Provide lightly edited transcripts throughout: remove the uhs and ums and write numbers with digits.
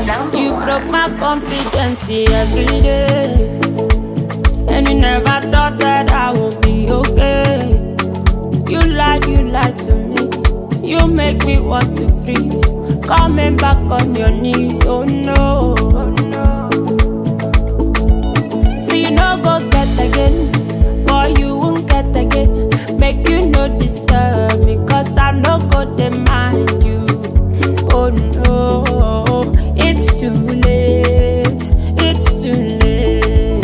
You broke my confidence every day, and you never thought that I would be okay. You lied to me. You make me want to freeze. Coming back on your knees, oh no, oh no. So you no go get again, boy you won't get again. Make you no disturb me, cause I no go demand you. Oh no, it's too late, it's too late.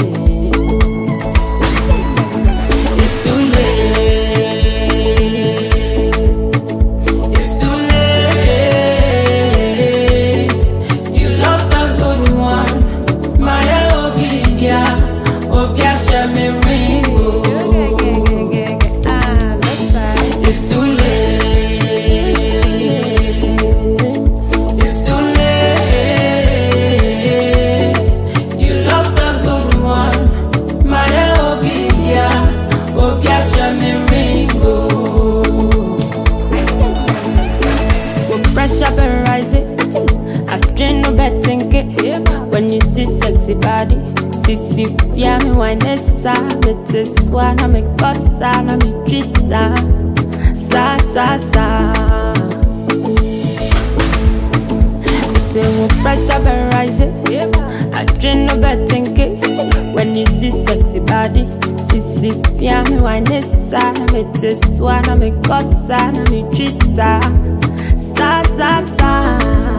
It's too late, it's too late. You lost a good one, my Obia, Obia Shami Ringo. It's too late. Pressure been rising, I dream no betting it. When you see sexy body, sissy fia me wine sa, it is one of me cosa, na me trisa, sa. Say pressure been rising, I dream no betting it. When you see sexy body, sissy fia me wine sa, it is one of me cosa, na me trisa. Sa